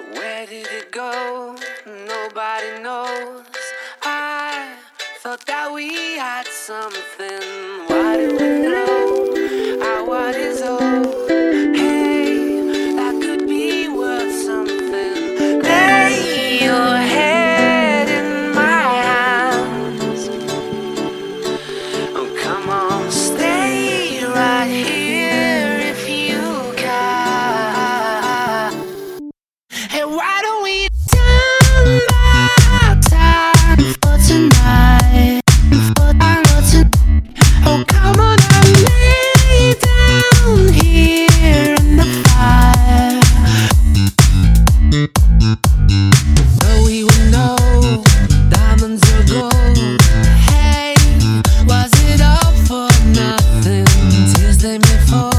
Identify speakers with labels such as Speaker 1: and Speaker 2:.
Speaker 1: Where did it go? Nobody knows. I thought that we had something. Why do we know our what is old? Hey, that could be worth something. Lay your head in my hands. Oh, come on, stay right here if you can. Hey, why don't we turn back time for tonight? Oh, come on and lay down here in the fire. Oh, we would know diamonds are gold. Hey, was it all for nothing? Tears they made for